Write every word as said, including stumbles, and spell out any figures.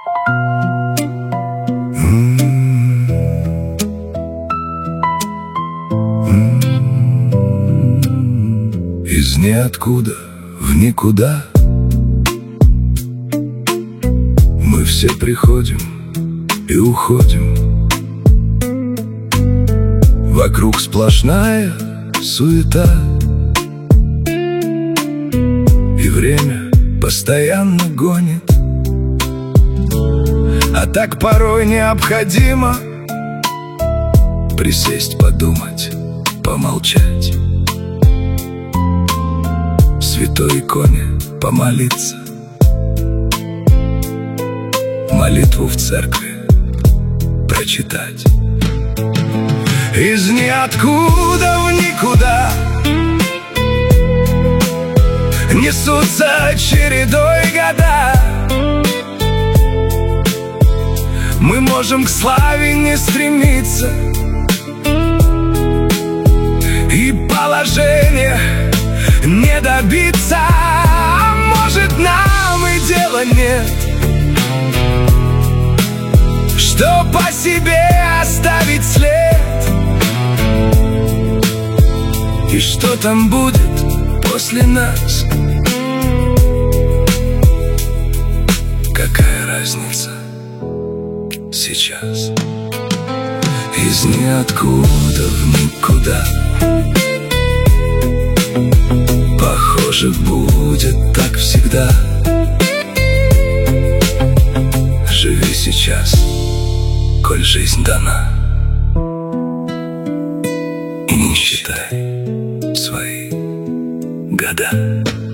Из ниоткуда в никуда мы все приходим и уходим. Вокруг сплошная суета, и время постоянно гонит. А так порой необходимо присесть, подумать, помолчать, святой иконе помолиться, молитву в церкви прочитать. Из ниоткуда в никуда несутся чередой года. Мы можем к славе не стремиться, и положение не добиться. А может, нам и дела нет, что по себе оставить след. И что там будет после нас? Какая разница сейчас? Из ниоткуда в никуда, похоже, будет так всегда. Живи сейчас, коль жизнь дана, и не считай свои года.